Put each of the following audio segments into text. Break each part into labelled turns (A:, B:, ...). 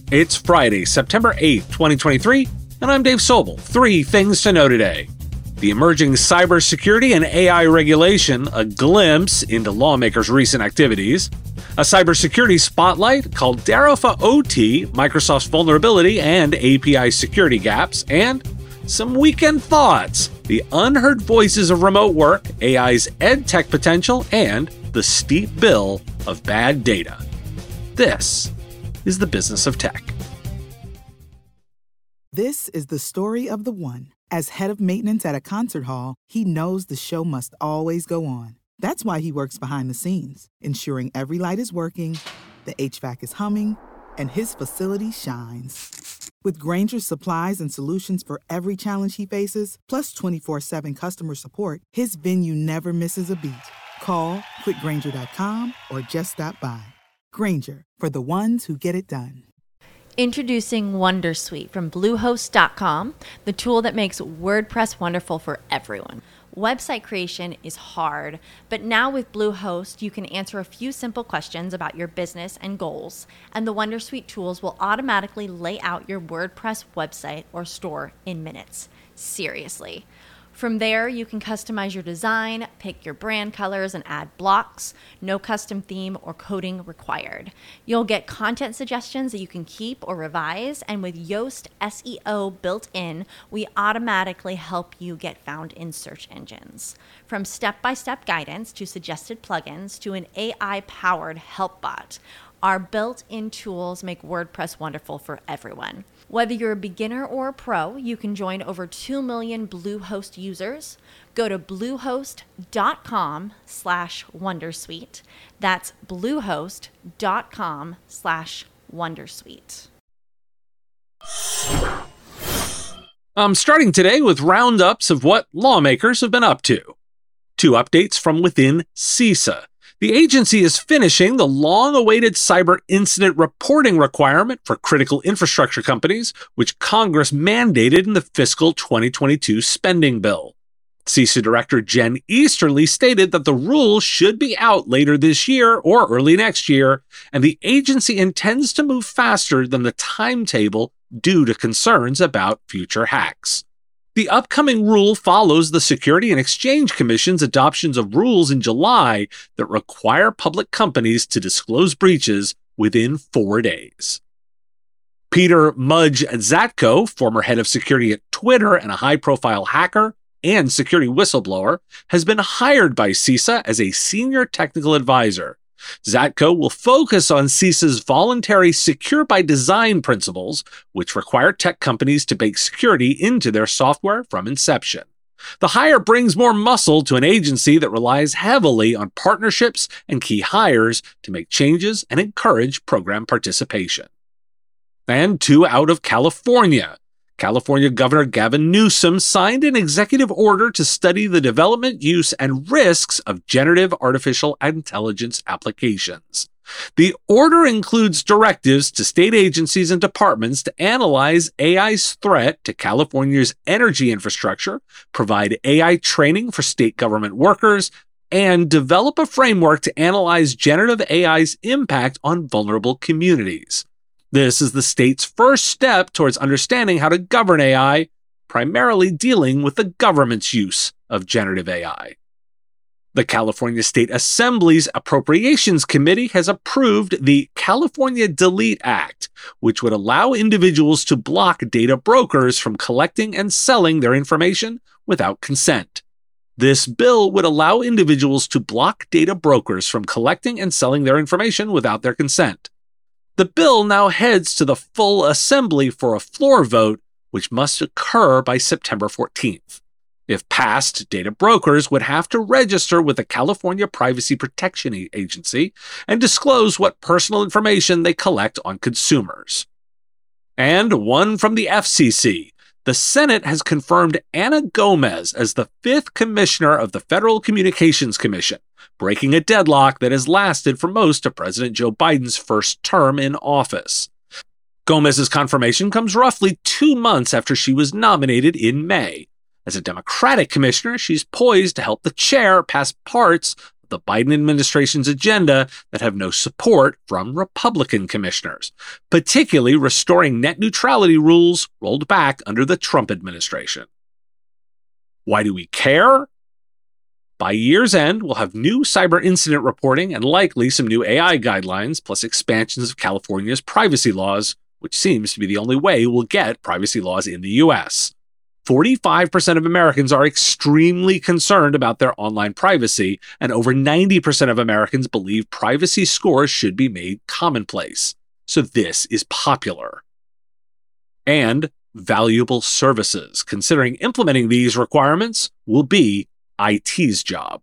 A: It's Friday, September 8th, 2023, and I'm Dave Sobel. 3 things to know today. The emerging cybersecurity and AI regulation, a glimpse into lawmakers' recent activities. A cybersecurity spotlight, Caldera for OT, Microsoft's vulnerability and API security gaps, and some weekend thoughts, the unheard voices of remote work, AI's edtech potential, and the steep bill of bad data. This is the business of tech.
B: This is the story of the one. As head of maintenance at a concert hall, he knows the show must always go on. That's why he works behind the scenes, ensuring every light is working, the HVAC is humming, and his facility shines. With Grainger's supplies and solutions for every challenge he faces, plus 24/7 customer support, his venue never misses a beat. Call quickgrainger.com or just stop by. Grainger, for the ones who get it done.
C: Introducing Wondersuite from Bluehost.com, the tool that makes WordPress wonderful for everyone. Website creation is hard, but now with Bluehost, you can answer a few simple questions about your business and goals, and the Wondersuite tools will automatically lay out your WordPress website or store in minutes. Seriously. From there, you can customize your design, pick your brand colors, and add blocks. No custom theme or coding required. You'll get content suggestions that you can keep or revise, and with Yoast SEO built in, we automatically help you get found in search engines. From step-by-step guidance to suggested plugins to an AI-powered help bot, our built-in tools make WordPress wonderful for everyone. Whether you're a beginner or a pro, you can join over 2 million Bluehost users. Go to bluehost.com/wondersuite. That's bluehost.com/wondersuite.
A: I'm starting today with roundups of what lawmakers have been up to. 2 updates from within CISA. The agency is finishing the long-awaited cyber incident reporting requirement for critical infrastructure companies, which Congress mandated in the fiscal 2022 spending bill. CISA Director Jen Easterly stated that the rule should be out later this year or early next year, and the agency intends to move faster than the timetable due to concerns about future hacks. The upcoming rule follows the Security and Exchange Commission's adoptions of rules in July that require public companies to disclose breaches within 4 days. Peter Mudge Zatko, former head of security at Twitter and a high-profile hacker and security whistleblower, has been hired by CISA as a senior technical advisor. Zatko will focus on CISA's voluntary Secure by Design principles, which require tech companies to bake security into their software from inception. The hire brings more muscle to an agency that relies heavily on partnerships and key hires to make changes and encourage program participation. And 2 out of California. California Governor Gavin Newsom signed an executive order to study the development, use, and risks of generative artificial intelligence applications. The order includes directives to state agencies and departments to analyze AI's threat to California's energy infrastructure, provide AI training for state government workers, and develop a framework to analyze generative AI's impact on vulnerable communities. This is the state's first step towards understanding how to govern AI, primarily dealing with the government's use of generative AI. The California State Assembly's Appropriations Committee has approved the California Delete Act, which would allow individuals to block data brokers from collecting and selling their information without consent. This bill would allow individuals to block data brokers from collecting and selling their information without their consent. The bill now heads to the full assembly for a floor vote, which must occur by September 14th. If passed, data brokers would have to register with the California Privacy Protection Agency and disclose what personal information they collect on consumers. And one from the FCC. The Senate has confirmed Ana Gomez as the 5th commissioner of the Federal Communications Commission, breaking a deadlock that has lasted for most of President Joe Biden's first term in office. Gomez's confirmation comes roughly 2 months after she was nominated in May. As a Democratic commissioner, she's poised to help the chair pass parts of the Biden administration's agenda that have no support from Republican commissioners, particularly restoring net neutrality rules rolled back under the Trump administration. Why do we care? By year's end, we'll have new cyber incident reporting and likely some new AI guidelines, plus expansions of California's privacy laws, which seems to be the only way we'll get privacy laws in the US. 45% of Americans are extremely concerned about their online privacy, and over 90% of Americans believe privacy scores should be made commonplace. So this is popular. And valuable services, considering implementing these requirements will be IT's job.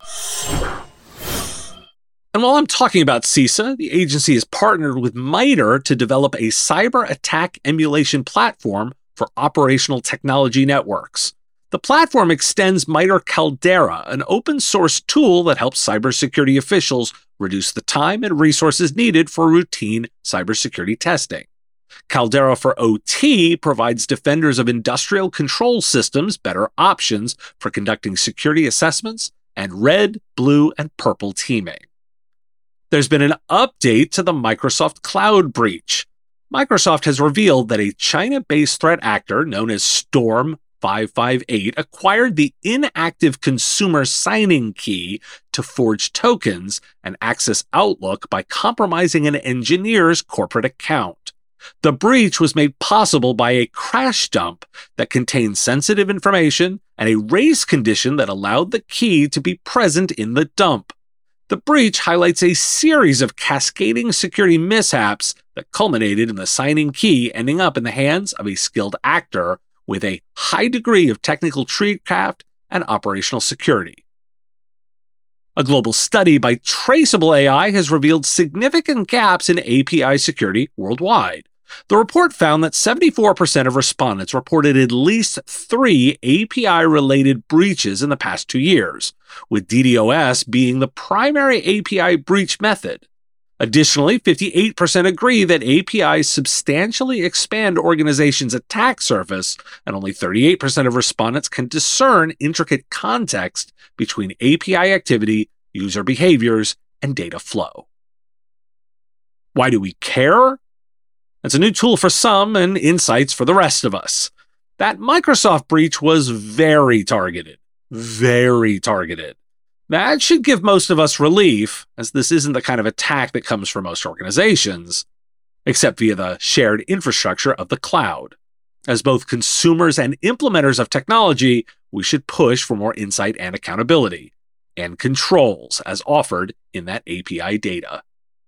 A: And while I'm talking about CISA, the agency has partnered with MITRE to develop a cyber attack emulation platform for operational technology networks. The platform extends MITRE Caldera, an open-source tool that helps cybersecurity officials reduce the time and resources needed for routine cybersecurity testing. Caldera for OT provides defenders of industrial control systems better options for conducting security assessments and red, blue, and purple teaming. There's been an update to the Microsoft Cloud breach. Microsoft has revealed that a China-based threat actor known as Storm 558 acquired the inactive consumer signing key to forge tokens and access Outlook by compromising an engineer's corporate account. The breach was made possible by a crash dump that contained sensitive information and a race condition that allowed the key to be present in the dump. The breach highlights a series of cascading security mishaps that culminated in the signing key ending up in the hands of a skilled actor with a high degree of technical tradecraft and operational security. A global study by Traceable AI has revealed significant gaps in API security worldwide. The report found that 74% of respondents reported at least 3 API-related breaches in the past 2 years, with DDoS being the primary API breach method. Additionally, 58% agree that APIs substantially expand organizations' attack surface, and only 38% of respondents can discern intricate context between API activity, user behaviors, and data flow. Why do we care? It's a new tool for some and insights for the rest of us. That Microsoft breach was very targeted. Very targeted. That should give most of us relief, as this isn't the kind of attack that comes for most organizations, except via the shared infrastructure of the cloud. As both consumers and implementers of technology, we should push for more insight and accountability, and controls as offered in that API data.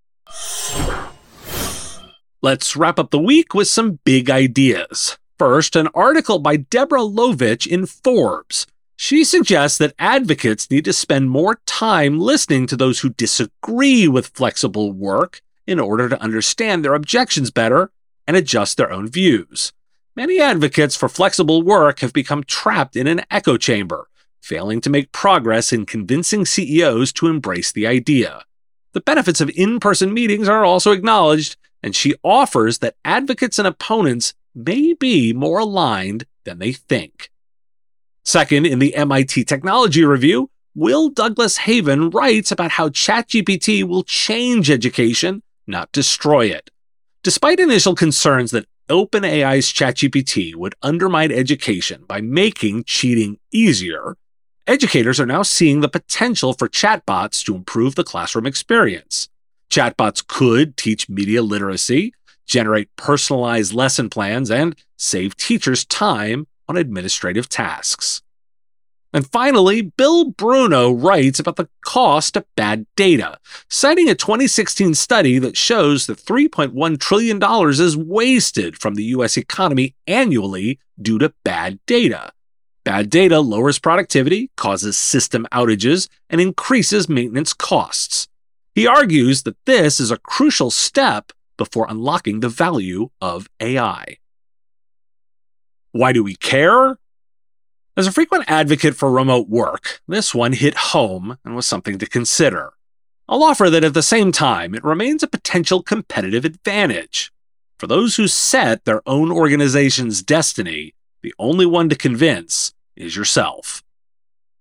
A: Let's wrap up the week with some big ideas. First, an article by Deborah Lovich in Forbes. She suggests that advocates need to spend more time listening to those who disagree with flexible work in order to understand their objections better and adjust their own views. Many advocates for flexible work have become trapped in an echo chamber, failing to make progress in convincing CEOs to embrace the idea. The benefits of in-person meetings are also acknowledged, and she offers that advocates and opponents may be more aligned than they think. Second, in the MIT Technology Review, Will Douglas Haven writes about how ChatGPT will change education, not destroy it. Despite initial concerns that OpenAI's ChatGPT would undermine education by making cheating easier, educators are now seeing the potential for chatbots to improve the classroom experience. Chatbots could teach media literacy, generate personalized lesson plans, and save teachers time on administrative tasks. And finally, Bill Bruno writes about the cost of bad data, citing a 2016 study that shows that $3.1 trillion is wasted from the U.S. economy annually due to bad data. Bad data lowers productivity, causes system outages, and increases maintenance costs. He argues that this is a crucial step before unlocking the value of AI. Why do we care? As a frequent advocate for remote work, this one hit home and was something to consider. I'll offer that at the same time, it remains a potential competitive advantage. For those who set their own organization's destiny, the only one to convince is yourself.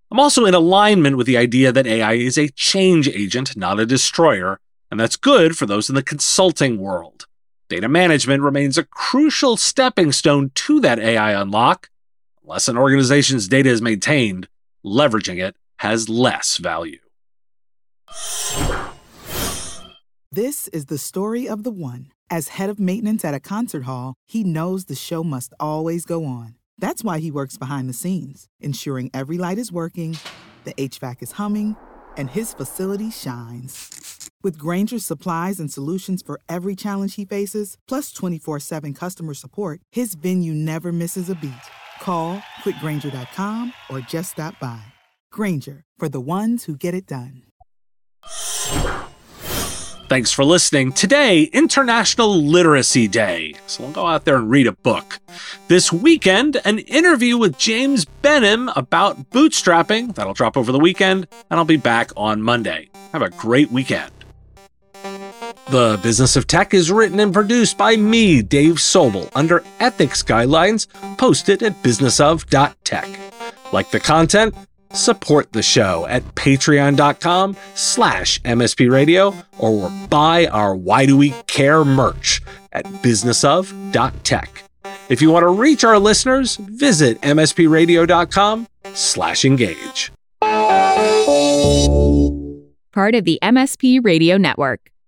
A: I'm also in alignment with the idea that AI is a change agent, not a destroyer, and that's good for those in the consulting world. Data management remains a crucial stepping stone to that AI unlock. Unless an organization's data is maintained, leveraging it has less value.
B: This is the story of the one. As head of maintenance at a concert hall, he knows the show must always go on. That's why he works behind the scenes, ensuring every light is working, the HVAC is humming, and his facility shines. With Grainger's supplies and solutions for every challenge he faces, plus 24/7 customer support, his venue never misses a beat. Call quickgrainger.com or just stop by. Grainger, for the ones who get it done.
A: Thanks for listening. Today, International Literacy Day, so we'll go out there and read a book. This weekend, an interview with James Benham about bootstrapping. That'll drop over the weekend, and I'll be back on Monday. Have a great weekend. The Business of Tech is written and produced by me, Dave Sobel, under ethics guidelines posted at businessof.tech. Like the content? Support the show at patreon.com/MSP Radio or buy our Why Do We Care merch at businessof.tech. If you want to reach our listeners, visit mspradio.com/engage.
D: Part of the MSP Radio Network.